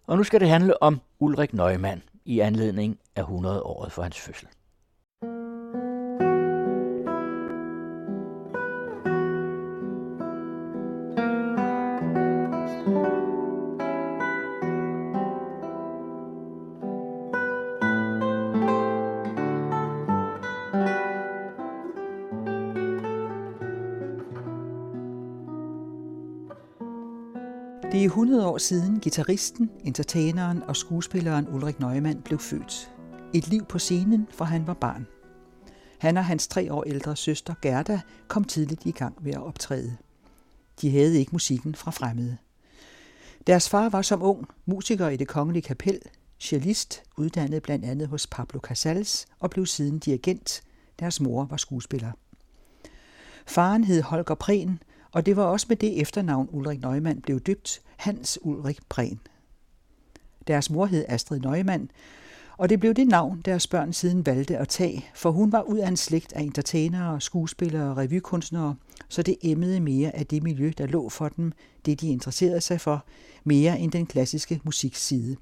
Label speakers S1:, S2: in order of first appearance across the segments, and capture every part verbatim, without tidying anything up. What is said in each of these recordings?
S1: Og nu skal det handle om Ulrik Neumann i anledning af hundrede-året for hans fødsel.
S2: Det er hundrede år siden guitaristen, entertaineren og skuespilleren Ulrik Neumann blev født. Et liv på scenen, fra han var barn. Han og hans tre år ældre søster Gerda kom tidligt i gang med at optræde. De havde ikke musikken fra fremmede. Deres far var som ung musiker i Det Kongelige Kapel, cellist, uddannet blandt andet hos Pablo Casals og blev siden dirigent. Deres mor var skuespiller. Faren hed Holger Prehn, og det var også med det efternavn Ulrik Neumann blev døbt, Hans Ulrik Prehn. Deres mor hed Astrid Neumann, og det blev det navn, deres børn siden valgte at tage, for hun var ud af en slægt af entertainere, skuespillere og revykunstnere, så det emmede mere af det miljø, der lå for dem, det de interesserede sig for, mere end den klassiske musikside.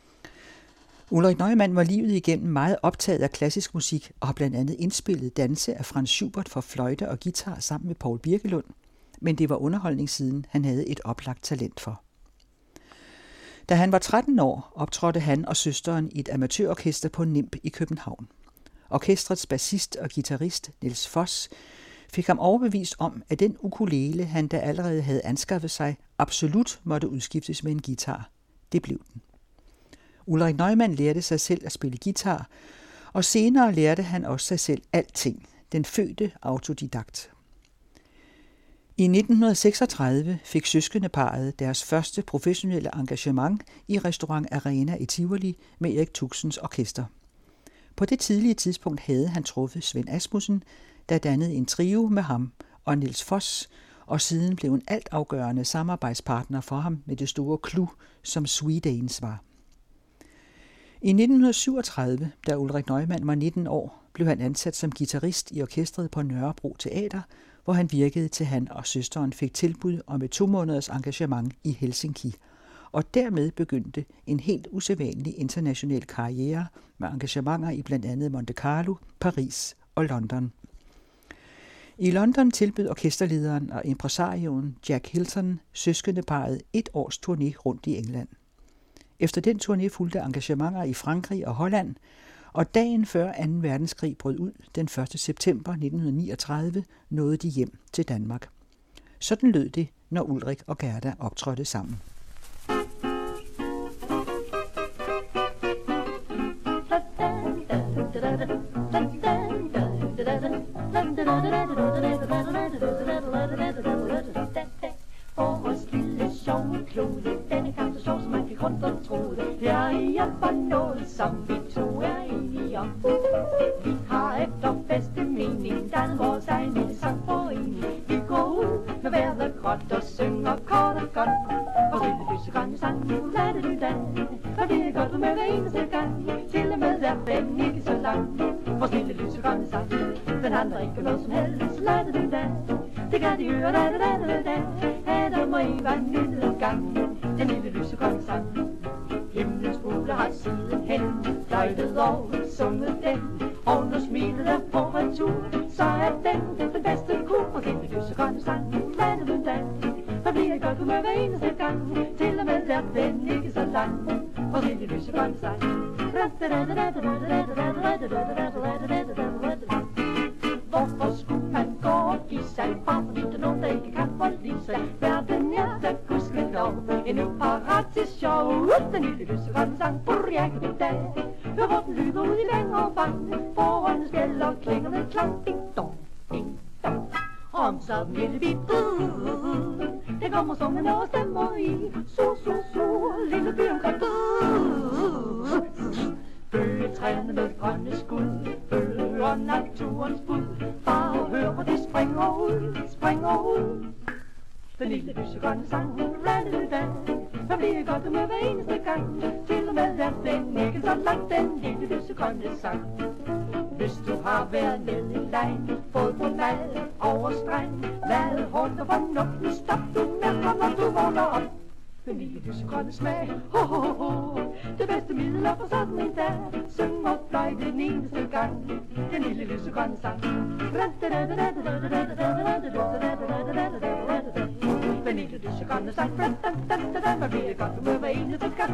S2: Ulrik Neumann var livet igennem meget optaget af klassisk musik og har blandt andet indspillet danse af Franz Schubert for fløjte og guitar sammen med Poul Birkelund, men det var underholdningssiden, han havde et oplagt talent for. Da han var tretten år, optrådte han og søsteren i et amatørorkester på Nimb i København. Orkestrets bassist og guitarist Niels Foss fik ham overbevist om, at den ukulele, han da allerede havde anskaffet sig, absolut måtte udskiftes med en guitar. Det blev den. Ulrik Neumann lærte sig selv at spille guitar, og senere lærte han også sig selv alting, den fødte autodidakt. I nitten seksogtredive fik søskendeparret deres første professionelle engagement i Restaurant Arena i Tivoli med Erik Tuxens orkester. På det tidlige tidspunkt havde han truffet Svend Asmussen, der dannede en trio med ham og Niels Foss, og siden blev en altafgørende samarbejdspartner for ham med det store clou, som Swedanes var. I nitten syvogtredive, da Ulrik Neumann var nitten år, blev han ansat som guitarist i orkestret på Nørrebro Teater, hvor han virkede til han og søsteren fik tilbud om et to måneders engagement i Helsinki, og dermed begyndte en helt usædvanlig international karriere med engagementer i blandt andet Monte Carlo, Paris og London. I London tilbød orkesterlederen og impresarioen Jack Hilton søskendeparret et års turné rundt i England. Efter den turné fulgte engagementer i Frankrig og Holland, og dagen før anden verdenskrig brød ud, den første september nitten niogtredive, nåede de hjem til Danmark. Sådan lød det, når Ulrik og Gerda optrådte sammen.
S3: Vores lille sjove klode, denne kamp så sjov, som man fik rundt og troede. Her i er for noget, som vi to er enige om. Vi har efter bedste mening dannet vores egen lille sangforening. Vi går ud med vejret gråt og synger kort og godt. Og lille lysegrønne sang, lad det du dan. Og det er godt du med hver eneste gang. Til og med er den ikke så lang. Vores lille lysegrønne sang, den handler ikke noget som helst. Lad det du dan. Det kan de høre, da da da da da. Adam og Eva nyttede gang. Den lille lysegrønne sang. Himlens fugle har siden hen fløjtet og sunget den. Og når smilet er på retur, så er den den bedste kur. Og den lysegrønne sang, lad det du dan. Der bliver godt humør hver eneste gang. Til og med er den ikke så lang. Og den lysegrønne sang. Hvorfor skulle man gå og give sig, bare fordi der nogen, der ikke kan forlige sig? Verden er da gudskelov, en uparat til sjov. Den lille lysegrønne sang, burjækkedag. Hør hvor den lyder ud i længere vang. Foran spjælder klingende klang. Ding dong, ding dong. Om så vil vi bud. Det kommer som en overstemmer i. Su, su, su, lille by omkring bud. Bøgetræerne med grønne skud, bøger naturens bud. Bare hør, hvor de springer ud, springer ud. Den lille lysegrønne sang, rallada. Der bliver godt med hver eneste gang. Til og med er den ikke så langt, den lille lysegrønne sang. Hvis du har været med i lejen, fået på mad over streng, været hårdt og fornuftigt, stop du med, når du vågner op. den lille lysegrønne smag. Ho, ho, ho, det bedste middel er for sådan en dag. Syng og fløjte den eneste gang, den lille lysegrønne sang. Den lille lysegrønne sang, man bliver godt humør hver eneste gang.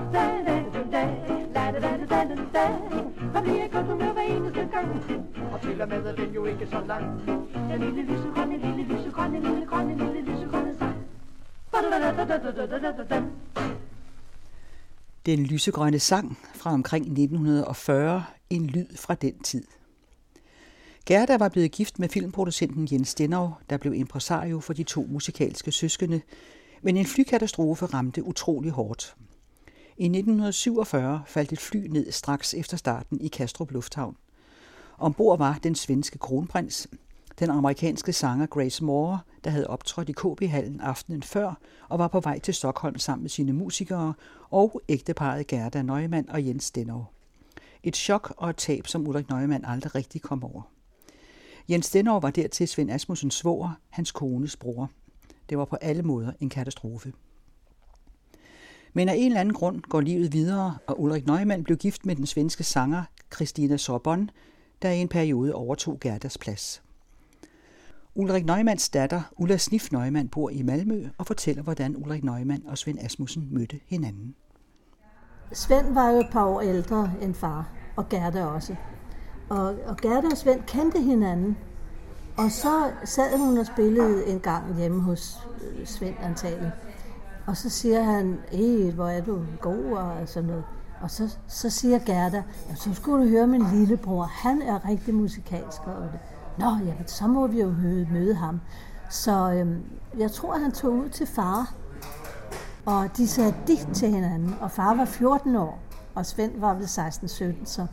S3: Man bliver godt humør hver eneste gang. Og til og med er den jo ikke så lang. Den lille lysegrønne, lille lysegrønne, lille grønne, lille lysegrønne sang.
S2: Den lysegrønne sang fra omkring nitten fyrre, en lyd fra den tid. Gerda var blevet gift med filmproducenten Jens Stenov, der blev impresario for de to musikalske søskende, men en flykatastrofe ramte utrolig hårdt. I nitten syvogfyrre faldt et fly ned straks efter starten i Kastrup Lufthavn. Ombord var den svenske kronprins, den amerikanske sanger Grace Moore, der havde optrådt i K B-hallen aftenen før og var på vej til Stockholm sammen med sine musikere, og ægteparret Gerda Neumann og Jens Stenov. Et chok og et tab, som Ulrik Neumann aldrig rigtig kom over. Jens Stenov var dertil Svend Asmussens svoger, hans kones bror. Det var på alle måder en katastrofe. Men af en eller anden grund går livet videre, og Ulrik Neumann blev gift med den svenske sanger Kristina Sorbonne, der i en periode overtog Gerdas plads. Ulrik Neumanns datter, Ulla Sniff Neumann, bor i Malmø og fortæller, hvordan Ulrik Neumann og Svend Asmussen mødte hinanden.
S4: Svend var jo et par år ældre end far, og Gerda også. Og, og Gerda og Svend kendte hinanden, og så sad hun og spillede en gang hjemme hos Svend antagelig. Og så siger han, hey, hvor er du god, og sådan noget. Og så, så siger Gerda, ja, så skulle du høre min lillebror, han er rigtig musikalsk. Og det. Nå, ja, så må vi jo møde, møde ham. Så øhm, jeg tror, han tog ud til far, og de sagde digt til hinanden. Og far var fjorten år, og Svend var vel seksten sytten, så.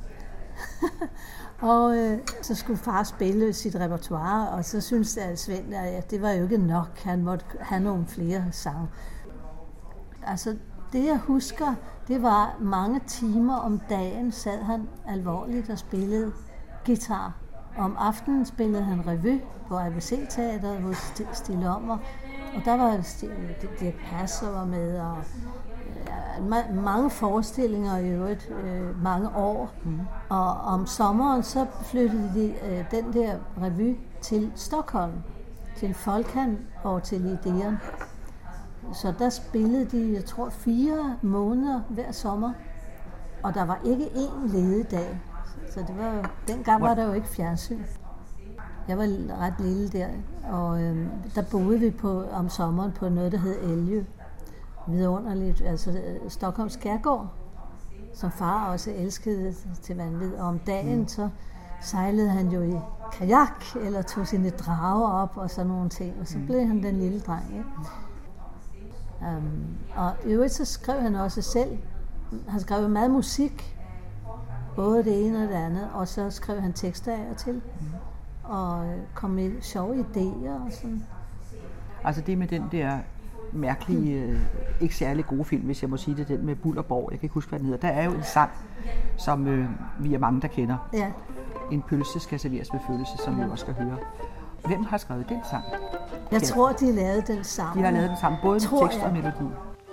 S4: og øh, så skulle far spille sit repertoire, og så syntes jeg, at Svend, at det var jo ikke nok, han måtte have nogle flere sange. Altså, det jeg husker, det var mange timer om dagen, sad han alvorligt og spillede guitar. Om aftenen spillede han revy på A B C-teateret hos Stig Lommer, og der var Dirch Passer var med, og ja, mange forestillinger i øvrigt, øh, mange år. Mm. Og om sommeren så flyttede de øh, den der revy til Stockholm, til Folkan og til Ideon. Så der spillede de, jeg tror, fire måneder hver sommer, og der var ikke én ledig dag. Så det var jo, dengang var der jo ikke fjernsyn. Jeg var ret lille der, og øhm, der boede vi på, om sommeren på noget, der hed Elge. Vidunderligt, altså Stockholms skærgård, som far også elskede til vanvid. Og om dagen mm. så sejlede han jo i kajak, eller tog sine drager op og sådan nogle ting, og så blev han den lille dreng. Ikke? Um, og i øvrigt så skrev han også selv, han skrev meget musik, både det ene og det andet, og så skrev han tekster af og til, mm. og kom med sjove idéer og sådan.
S2: Altså det med den der mærkelige, øh, ikke særlig gode film, hvis jeg må sige det, den med Bullerborg, jeg kan ikke huske, hvad den hedder. Der er jo en sang, som øh, vi er mange, der kender.
S4: Ja.
S2: En pølse skal serveres med følelse, som vi også skal høre. Hvem har skrevet den sang?
S4: Jeg tror, de lavede den sammen.
S2: De har lavet den sammen, både med tekst og melodi.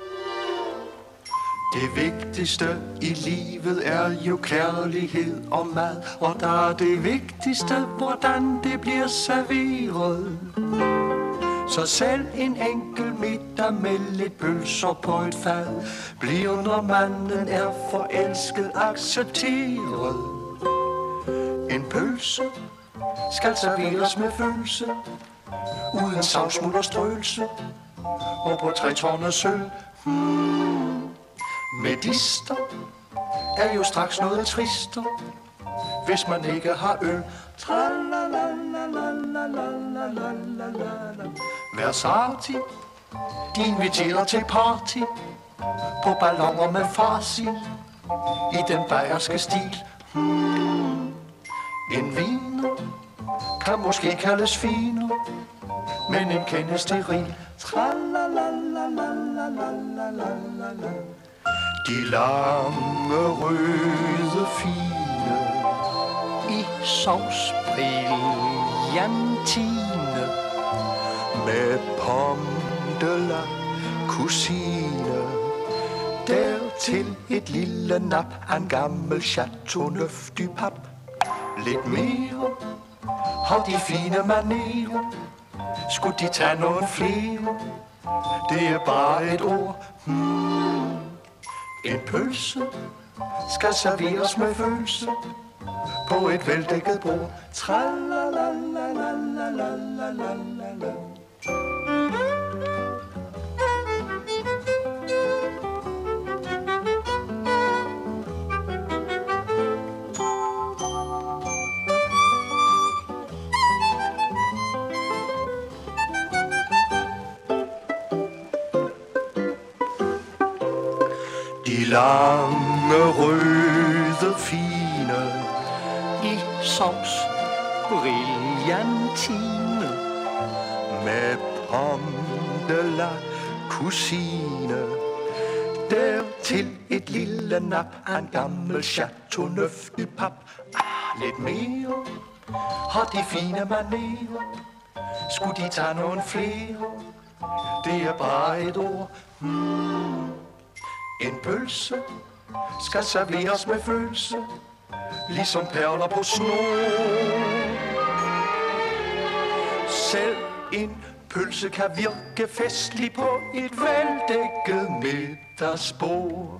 S5: Det vigtigste i livet er jo kærlighed og mad, og der er det vigtigste, hvordan det bliver serveret. Så selv en enkel middag med lidt pølser på et fad bliver, når manden er forelsket, accepteret. En pølse skal serveres med følelse, uden savsmuld og strøelse, og på tre tårner sølv. Hmm. Medister er jo straks noget trister, hvis man ikke har øl. Versati, de inviterer til party på balloner med farsi i den bayerske stil. Hmm. En viner kan måske kaldes finer, men en kende steril. De lange røde fine i sovs brillantine med pomme de la cousine Dertil et lille nap af en gammel Chateau Neuf du Pape. Lidt mere har de fine manerer. Skulle de tage nogle flere? Det er bare et ord. Hmm. En pølse skal serveres med følelse på et veldækket bord. Tralalalalalalalala. De lange, røde, fine i sovs brillantine med pomme de la cousine. Dertil et lille nap af en gammel Chateau Neuf du Pape. Ah, lidt mere har de fine manerer. Skulle de tage nogle flere? Det er bare et ord. Hmm. En pølse skal serveres med følelse, ligesom perler på snor. Selv en pølse kan virke festlig på et veldækket middagsbord.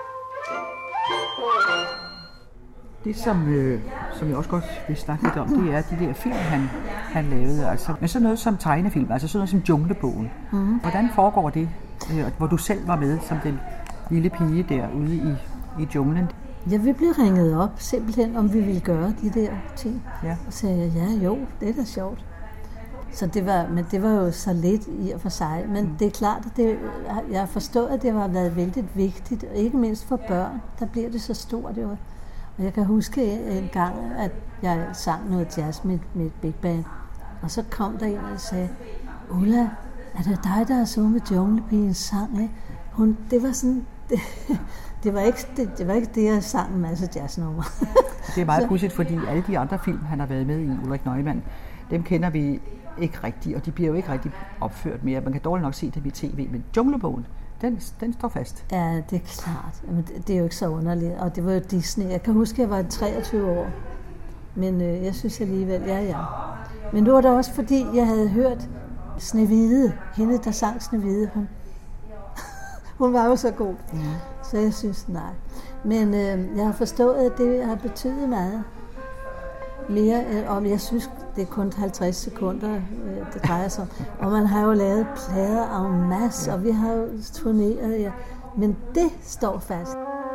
S2: Det, som, øh, som jeg også godt vil snakke lidt om, det er de der film, han, han lavede. Altså, men sådan noget som tegnefilm, altså sådan noget som Junglebogen. Mm. Hvordan foregår det, øh, hvor du selv var med som den lille pige derude i, i junglen?
S4: Ja, vi blev ringet op simpelthen, om vi ville gøre de der ting.
S2: Ja.
S4: Og sagde jeg, ja jo, det er da sjovt. Så det var, men det var jo så lidt i og for sig. Men mm. det er klart, at det, jeg forstår, at det har været vældig vigtigt, og ikke mindst for børn, der bliver det så stort jo. Og jeg kan huske en gang, at jeg sang noget jazz med, med et big band, og så kom der en og sagde, Ulla, er det dig, der har sunget Junglepigens sang? Ikke? Hun, det var sådan, det, det, var ikke, det, det var ikke det, jeg sang en masse jazznumre.
S2: Det er meget pudsigt, fordi alle de andre film, han har været med i, Ulrik Neumann, dem kender vi ikke rigtigt, og de bliver jo ikke rigtig opført mere. Man kan dårligt nok se dem i tv, men Junglebogen, den, den står fast.
S4: Ja, det er klart. Men det, det er jo ikke så underligt. Og det var jo Disney. Jeg kan huske, at jeg var treogtyve år. Men øh, jeg synes alligevel, ja, ja. Men nu var det også, fordi jeg havde hørt Snehvide. Hende, der sang Snehvide, hun, hun var jo så god. Mm. Så jeg synes, nej. Men øh, jeg har forstået, at det har betydet meget. Mere, og jeg synes, det er kun halvtreds sekunder, det drejer sig om. Og man har jo lavet plader en masse, og vi har jo turneret, ja. Men det står fast.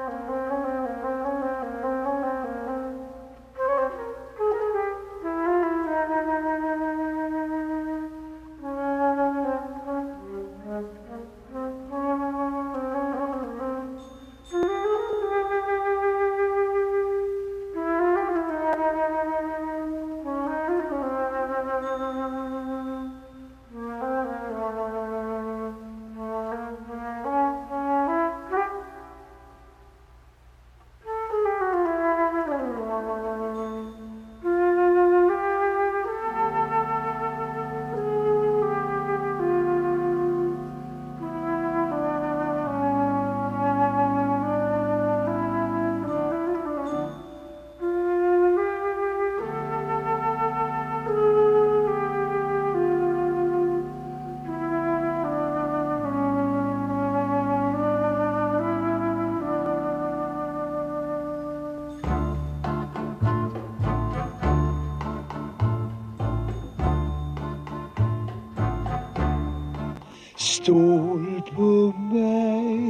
S6: Stol på mig,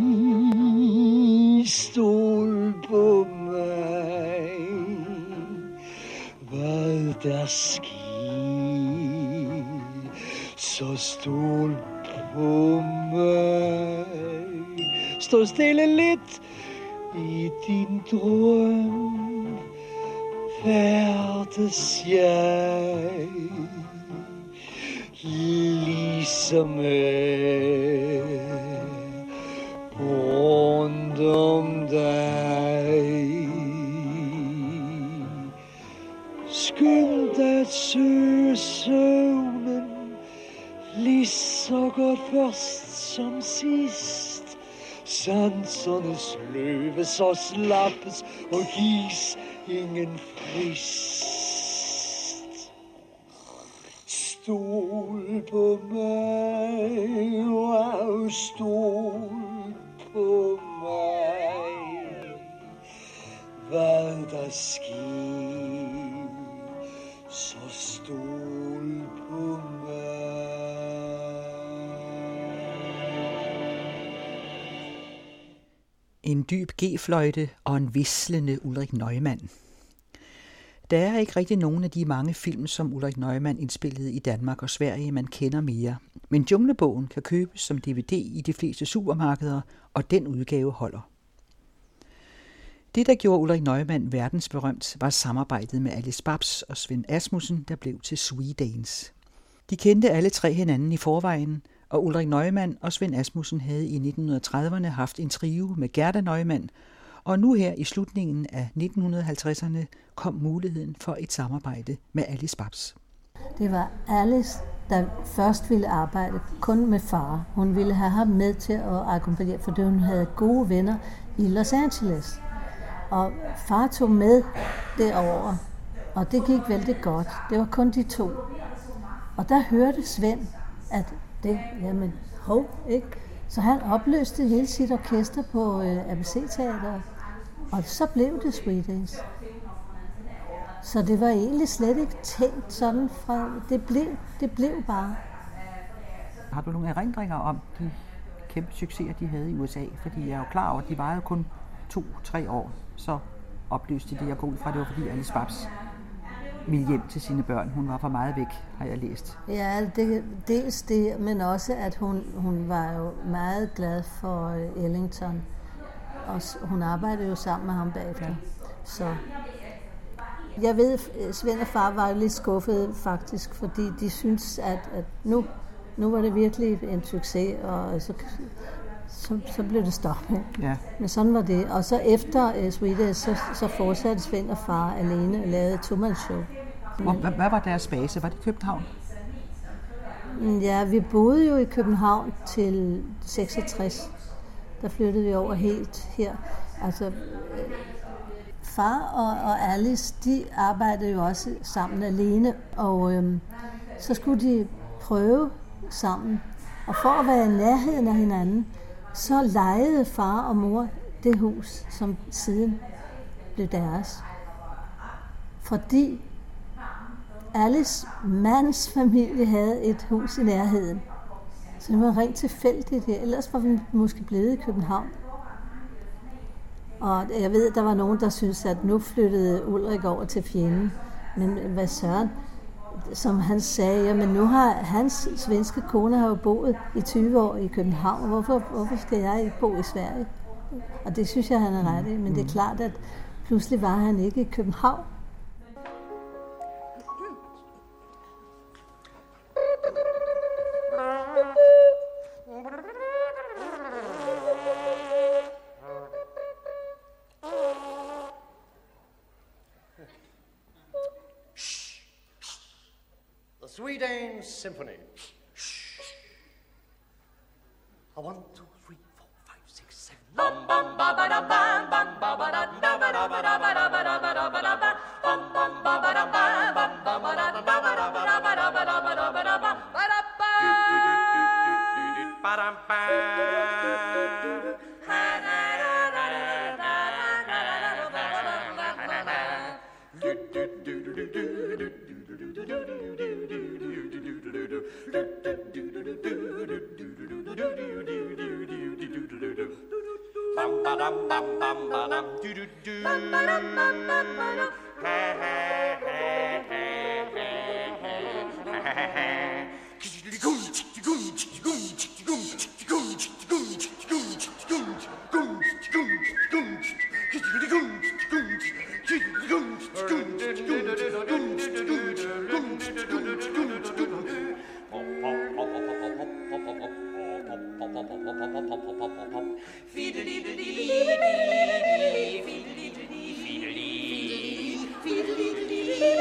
S6: stol på mig, hvad der sker, så stol på mig. Stå stille lidt i din drøm, færdes jeg ligesom jeg rundt om dig. Skynd at søge søvnen, lige så godt først som sidst. sansernes løve, så slappes og gives ingen frist. Stol på mig, wow, stol på mig, hvad der sker, så stol på mig.
S2: En dyb G-fløjte og en hvislende Ulrik Neumann. Der er ikke rigtig nogen af de mange film, som Ulrik Neumann indspillede i Danmark og Sverige, man kender mere. Men Junglebogen kan købes som D V D i de fleste supermarkeder, og den udgave holder. Det, der gjorde Ulrik Neumann verdensberømt, var samarbejdet med Alice Babs og Svend Asmussen, der blev til Swedanes. De kendte alle tre hinanden i forvejen, og Ulrik Neumann og Svend Asmussen havde i nitten trediverne haft en trio med Gerda Neumann, og nu her i slutningen af nitten halvtredserne kom muligheden for et samarbejde med Alice Babs.
S4: Det var Alice, der først ville arbejde kun med far. Hun ville have ham med til at akkompagnere, fordi hun havde gode venner i Los Angeles. Og far tog med derover, og det gik vældig godt. Det var kun de to. Og der hørte Svend, at det, jamen, hov, ikke? Så han opløste hele sit orkester på øh, A B C-teateret, og så blev det Swedanes. Så det var egentlig slet ikke tænkt sådan fra, det blev, det blev bare.
S2: Har du nogle erindringer om de kæmpe succeser, de havde i U S A? Fordi jeg er jo klar over, at de varede kun to-tre år, så opløste de. Jeg går ud fra, det var fordi Alice Babs ville hjem til sine børn. Hun var for meget væk, har jeg læst.
S4: Ja, det, dels det, men også, at hun, hun var jo meget glad for Ellington. Og hun arbejdede jo sammen med ham bagefter. Ja. Så jeg ved, Svend og far var jo lidt skuffede faktisk, fordi de syntes, at, at nu, nu var det virkelig en succes, og så, så, så blev det stoppet. Ja. Men sådan var det. Og så efter uh, Swedanes, så, så fortsatte Svend og far alene og lavede Truman Show.
S2: Og hvad, hvad var deres base? Var det København?
S4: Ja, vi boede jo i København til seksogtres. Der flyttede vi over helt her. Altså, far og, og Alice, de arbejdede jo også sammen alene, og øhm, så skulle de prøve sammen. Og for at være i nærheden af hinanden, så lejede far og mor det hus, som siden blev deres. Fordi Alice mands familie havde et hus i nærheden. Så det var rent tilfældigt. Ellers var vi måske blevet i København. Og jeg ved, at der var nogen, der syntes, at nu flyttede Ulrik over til fjenden. Men hvad søren? Som han sagde, jamen nu har hans svenske kone har jo boet i tyve år i København. Hvorfor, hvorfor skal jeg ikke bo i Sverige? Og det synes jeg, han er ret i. Men det er klart, at pludselig var han ikke i København.
S7: Swedanes Symphony. A one, two, three, four, five, six, seven. Bum bum ba ba da bam bum ba ba da da ba da ba da ba da ba da ba da ba da ba bum bum ba ba da bam bum ba ba da da ba da ba da ba da ba da ba da ba da ba ba da ba ba da ba. Bam bam bam bam bam do do do bam bam bam bam bam ha ha ha ha ha gum gum gum gum gum gum gum gum gum gum gum Fiddly-dee-dee, fiddly-dee-dee, fiddly-dee-dee, fiddly-dee-dee.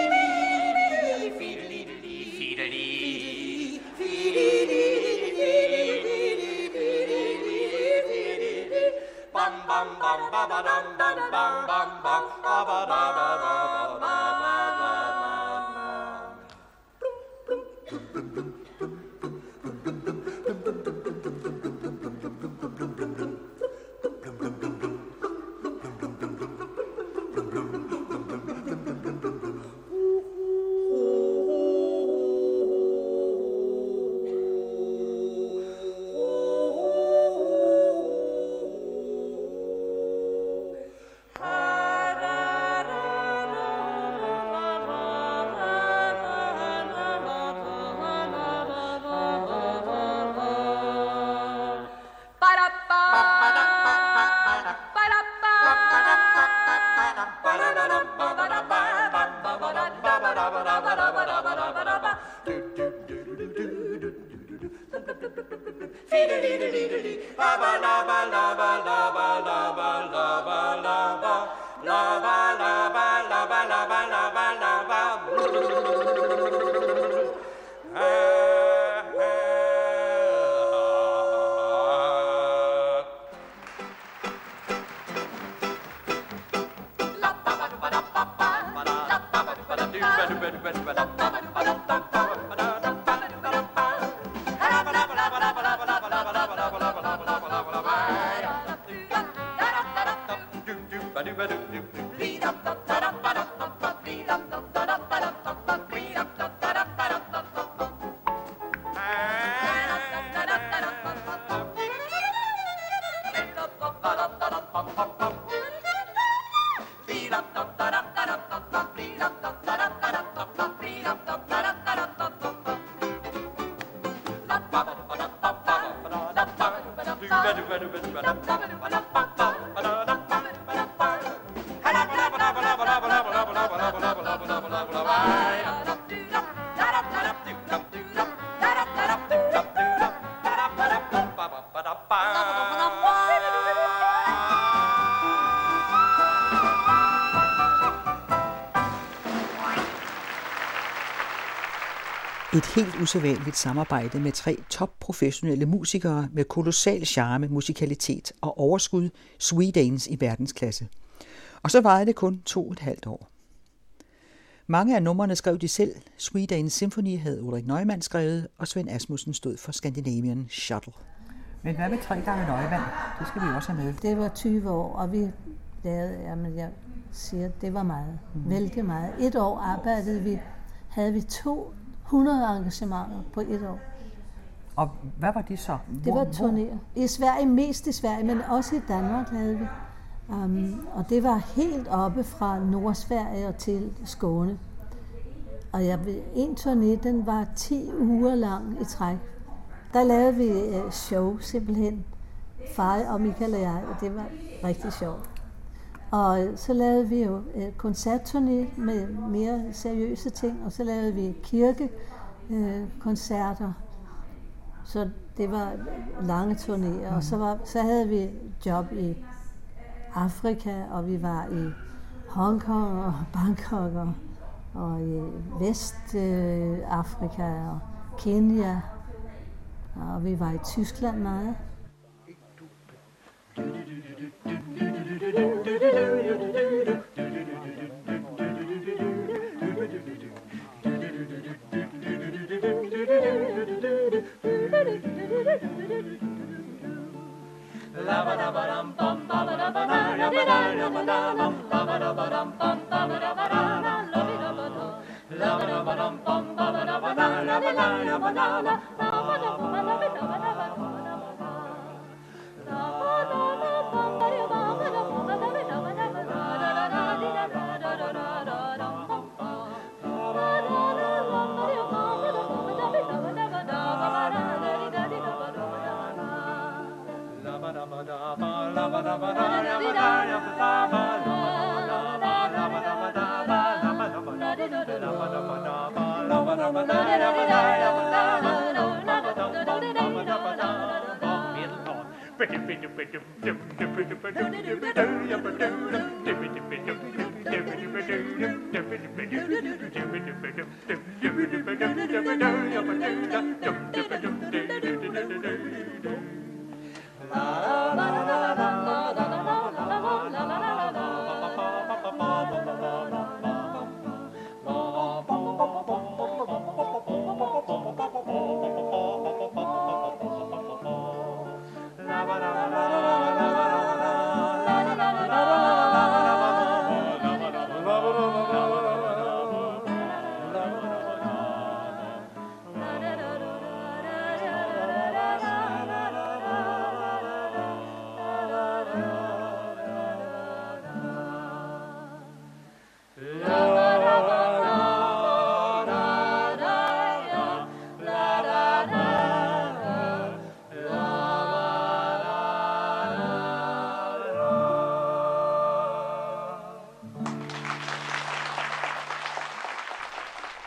S2: Et helt usædvanligt samarbejde med tre topprofessionelle musikere med kolossal charme, musikalitet og overskud, Swedanes i verdensklasse. Og så varede det kun to og et halvt år. Mange af numrene skrev de selv. Swedanes Symphony havde Ulrik Neumann skrevet, og Svend Asmussen stod for Scandinavian Shuttle. Men hvad med tre gange Neumann? Det skal vi også have med.
S4: Det var tyve år, og vi lavede, jamen jeg siger, det var meget, mm. vældig meget. Et år arbejdede vi, havde vi to hundrede engagementer på et år.
S2: Og hvad var det så?
S4: Hvor, det var turnéer. I Sverige, mest i Sverige, men også i Danmark lavede vi. Um, og det var helt oppe fra Nordsverige og til Skåne. Og jeg, en turné, den var ti uger lang i træk. Der lavede vi uh, show simpelthen. Far og Michael og jeg, og det var rigtig sjovt. Og så lavede vi jo uh, koncertturné med mere seriøse ting, og så lavede vi kirkekoncerter. Uh, så det var lange turnéer, mm. og så, var, så havde vi job i Afrika, og vi var i Hongkong og Bangkok og, og i Vestafrika øh, og Kenya, og vi var i Tyskland meget. La la la la la la la la.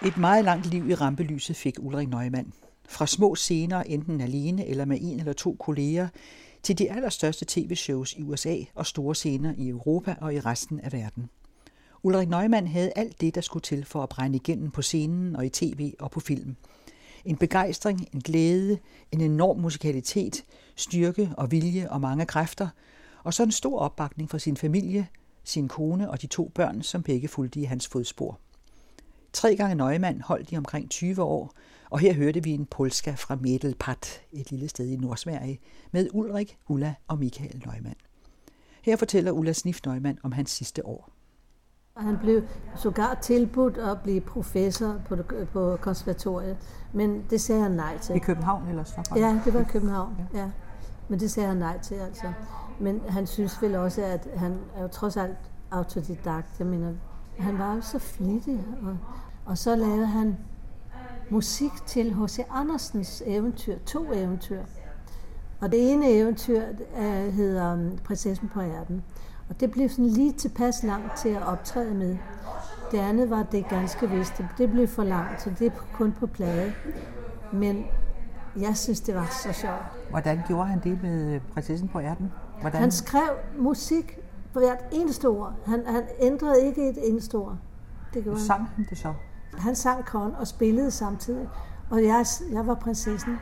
S2: Et meget langt liv i rampelyset fik Ulrik Neumann. Fra små scener, enten alene eller med en eller to kolleger, til de allerstørste tv-shows i U S A og store scener i Europa og i resten af verden. Ulrik Neumann havde alt det, der skulle til for at brænde igennem på scenen og i tv og på film. En begejstring, en glæde, en enorm musikalitet, styrke og vilje og mange kræfter, og så en stor opbakning fra sin familie, sin kone og de to børn, som begge fulgte i hans fodspor. Tre gange Neumann holdt i omkring tyve år, og her hørte vi en polska fra Medelpad, et lille sted i Nordsverige, med Ulrik, Ulla og Michael Neumann. Her fortæller Ulla Sniff Neumann om hans sidste år.
S4: Han blev sågar tilbudt at blive professor på, på konservatoriet, men det sagde han nej til.
S2: I København eller Stockholm?
S4: Ja, det var i København, ja. ja. Men det sagde han nej til, altså. Men han synes vel også, at han er jo trods alt autodidakt. Jeg mener, han var jo så flittig, og, og så lavede han musik til H C Andersens eventyr, to eventyr. Og det ene eventyr uh, hedder Prinsessen på ærten. Og det blev sådan lige tilpas langt til at optræde med. Det andet var Det ganske vist. Det blev for langt, så det er kun på plade. Men jeg synes, det var så sjovt.
S2: Hvordan gjorde han det med Prinsessen på ærten? Hvordan?
S4: Han skrev musik på hvert eneste ord. Han, han ændrede ikke et eneste ord. Det gjorde han.
S2: Sang han det så?
S4: Han sang kon og spillede samtidig. Og jeg, jeg var prinsessen.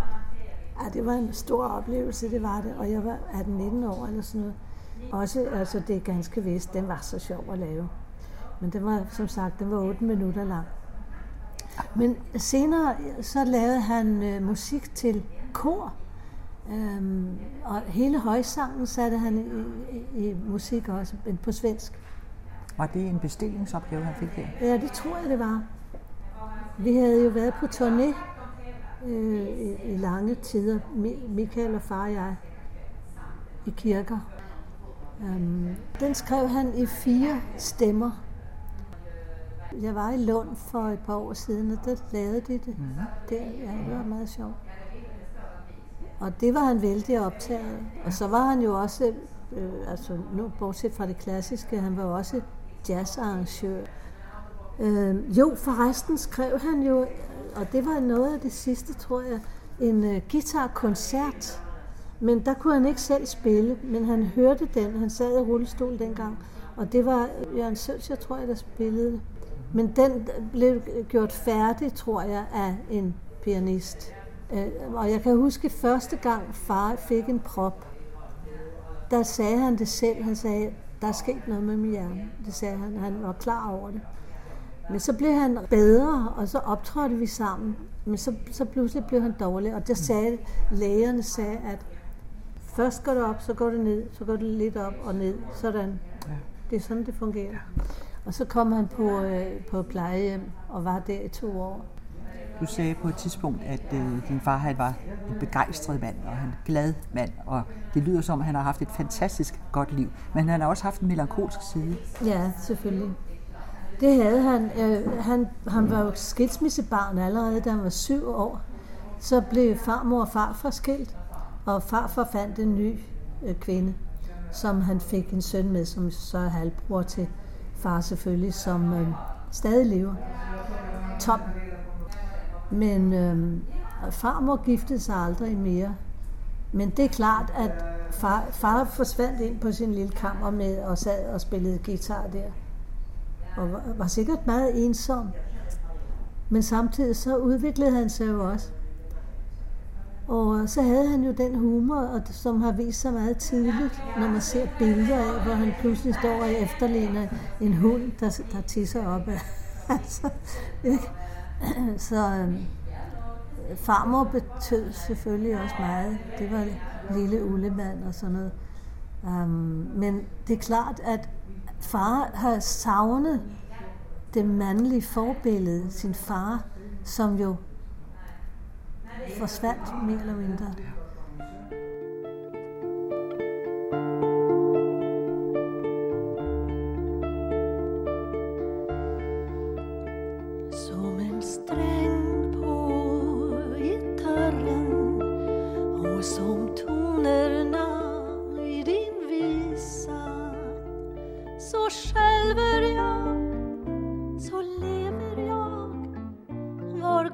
S4: Ja, det var en stor oplevelse, det var det. Og jeg var atten nitten år eller sådan noget. Også, altså Det ganske vist, den var så sjov at lave. Men den var, som sagt, den var otte minutter lang. Men senere, så lavede han øh, musik til kor. Øhm, og hele højsangen satte han i, i, i musik også, på svensk.
S2: Var det en bestillingsopgave, han fik her?
S4: Ja, det tror jeg, det var. Vi havde jo været på turné øh, i, i lange tider, Michael og far og jeg, i kirker. Um, den skrev han i fire stemmer. Jeg var i Lund for et par år siden, og der lavede de det. Mm. det ja, det var meget sjovt. Og det var han vældig optaget. Og så var han jo også, øh, altså nu bortset fra det klassiske, han var også jazzarrangør. Øh, jo, forresten skrev han jo, og det var noget af det sidste, tror jeg, en uh, guitarkoncert. Men der kunne han ikke selv spille, men han hørte den. Han sad i rullestol dengang, og det var Jørgen Søs, jeg tror jeg, der spillede det. Men den blev gjort færdig, tror jeg, af en pianist. Og jeg kan huske første gang far fik en prop, der sagde han det selv. Han sagde, der er sket noget med min hjerne. Det sagde han, han var klar over det. Men så blev han bedre, og så optrådte vi sammen. Men så, så pludselig blev han dårlig, og der sagde lægerne, sagde, at først går det op, så går det ned, så går det lidt op og ned, sådan. Ja. Det er sådan, det fungerer. Ja. Og så kom han på, øh, på plejehjem og var der i to år.
S2: Du sagde på et tidspunkt, at øh, din far han var en begejstret mand og en glad mand, og det lyder som, at han har haft et fantastisk godt liv. Men han har også haft en melankolsk side.
S4: Ja, selvfølgelig. Det havde han. Øh, han. Han var jo skilsmissebarn allerede, da han var syv år. Så blev farmor og farfar skilt, og farfar fandt en ny øh, kvinde, som han fik en søn med, som så er halvbror til far selvfølgelig, som øh, stadig lever. Tom. Men øh, farmor giftede sig aldrig mere. Men det er klart, at far, far forsvandt ind på sin lille kammer med og sad og spillede guitar der. Og var, var sikkert meget ensom. Men samtidig så udviklede han sig jo også. Og så havde han jo den humor, som har vist sig meget tidligt, når man ser billeder af, hvor han pludselig står og efterligner en hund, der, der tisser op af. altså, ikke? Så øh, farmor betød selvfølgelig også meget. Det var lille Ullemand og sådan noget. Um, men det er klart, at far har savnet det mandlige forbillede, sin far, som jo forsvandt mere eller mindre.
S3: Som en sträng på gitarren och som tonerna i din visa, så skälver jag, så lever jag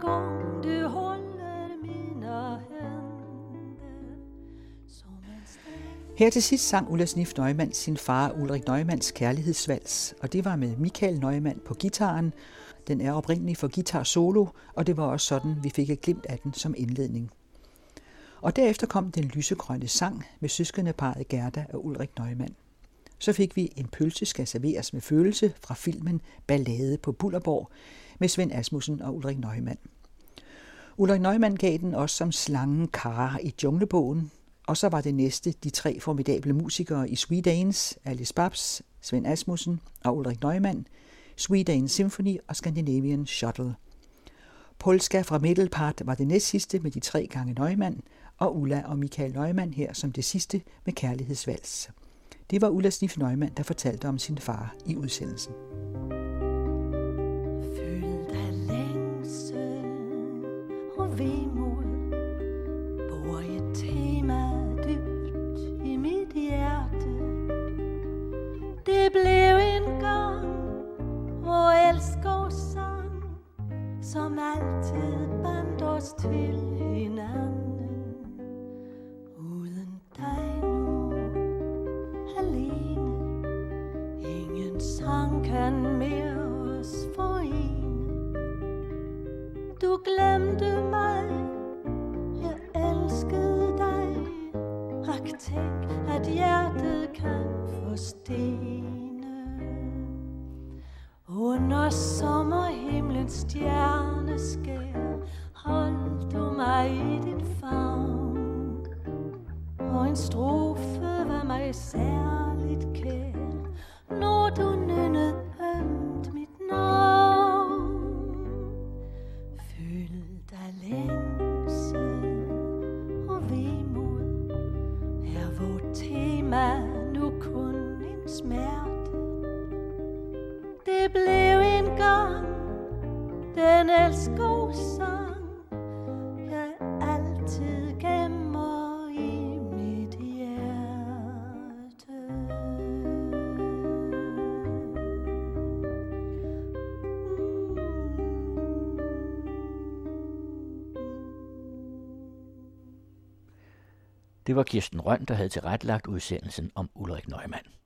S3: gång du håller mina händer som en sten.
S2: Her til sidst sang Ulla Sniff Neumann sin far Ulrik Neumanns kærlighedsvals, og det var med Michael Neumann på gitaren. Den er oprindelig for guitar solo, og det var også sådan, vi fik et glimt af den som indledning. Og derefter kom den lysegrønne sang med søskendeparret Gerda og Ulrik Neumann. Så fik vi En pølse skal serveres med følelse fra filmen Ballade på Bullerborg med Svend Asmussen og Ulrik Neumann. Ulrik Neumann gav den også som slangen Kara i Junglebogen, og så var det næste de tre formidable musikere i Swedanes, Alice Babs, Svend Asmussen og Ulrik Neumann, Swedanes Symphony og Scandinavian Shuttle. Polska fra Middelpart var det næstsidste med de tre gange Neumann, og Ulla og Michael Neumann her som det sidste med kærlighedsvals. Det var Ulla Sniff Neumann, der fortalte om sin far i udsendelsen.
S3: Fyldt af længsel og vemod bor et tema dybt i mit hjerte. Det blev en gang hvor elsker sang, som altid bandt os til hinanden. Uden dig nu alene, ingen sang kan mere os forene. Du glemte mig, jeg elskede dig. Ak, tænk, at hjertet kan forstene. Under sommerhimlens stjerneskær holdt du mig i din favn, og en strofe var mig særligt kær, når du nynnede ømt mit navn. Fyldt af længsel og vemod er vort tema nu kun en smerte. Det blev en gang den elskov sang, jeg altid gemmer i mit hjerte.
S1: Det var Kirsten Rønn, der havde tilrettelagt udsendelsen om Ulrik Neumann.